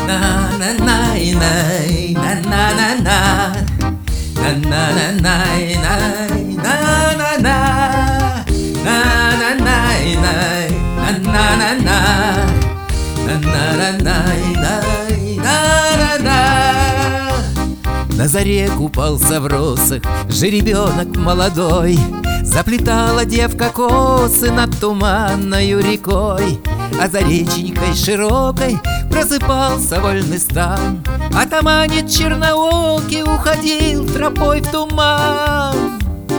на на най най на на на на на на на най най на на на на на най най на на на на на на най най на на на. На заре купался в росах жеребенок молодой. Заплетала девка косы над туманною рекой, а за реченькой широкой просыпался вольный стан. Атаманец черноокий уходил тропой в туман.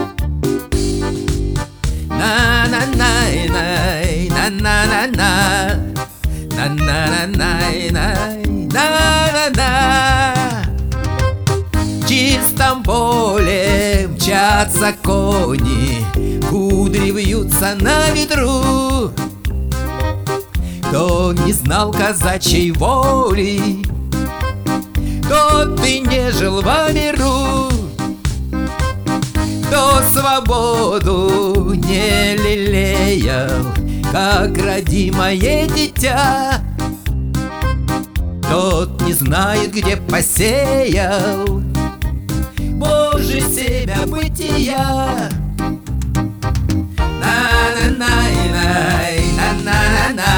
На-на-най-най, на-на-на-на, на-на-на-най-най, на-на-на. В чистом поле мчатся кони, кудри вьются на ветру. Кто не знал казачьей воли, тот и не жил во миру. Кто свободу не лелеял, как родимое дитя, тот не знает, где посеял Боже семя бытия. На-на-най-най, на-на-на-на,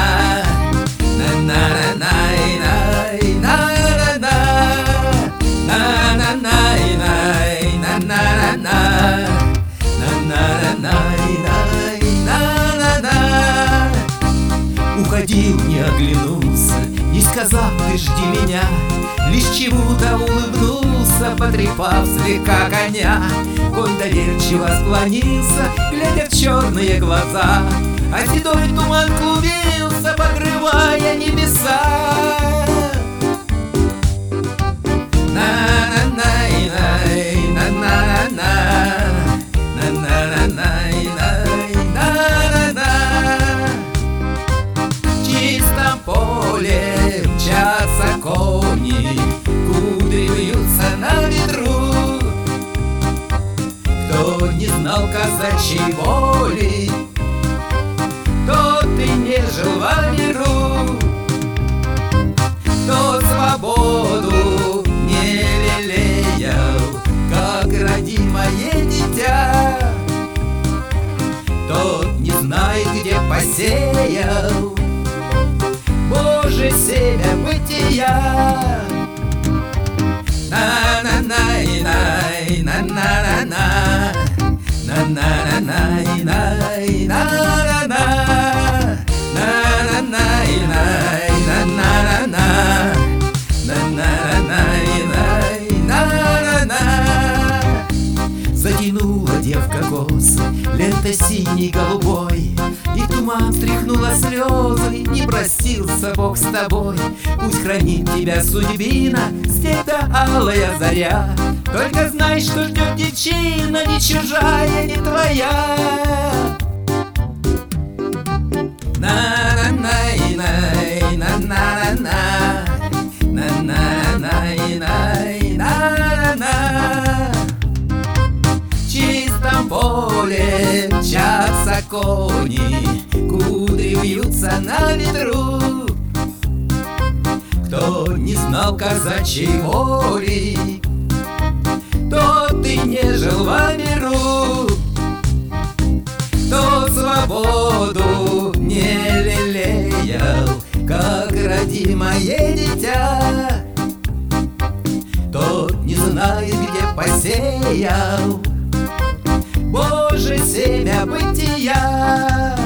на-на-на-най-най, на-на-на, на-на-най-най, на-на-на-на, на-на-на-най-най, на-на-на. Уходил, не оглянулся, не сказав ты жди меня, лишь чему-то улыбнулся, потрепав слегка коня. Конь доверчиво склонился, глядя в черные глаза, а седой туман клубился, покрывая небеса. На-на-най-най, на-на-на-на, на-на-на-най-най, на-на-на. В чистом поле мчатся кони, кудри вьются на ветру. Кто не знал казачьей воли, тот и не жил во миру. Кто свободу не лелеял, как родимое дитя, тот не знает, где посеял Боже семя бытия. На-на-най-най, на-на-на-на, на-на-на-най-най, на-на-на, на-на-най-най, на-на-на-на, на-на-на-най-най, на-на-на. Затянула девка косы лентой синей голубой, и туман стряхнула слезы, не простился Бог с тобой. Пусть хранит тебя судьбина, степь-то алая заря, только знай, что ждет девчина, ни чужая, ни твоя. На-на-най-най, на-на-на-на, на-на-най-най, на-на-на. В чистом поле мчатся кони, кудри вьются на ветру. Кто не знал казачьей воли, тот и не жил во миру. Кто свободу не лелеял, как родимое дитя, тот не знает, где посеял Боже семя бытия.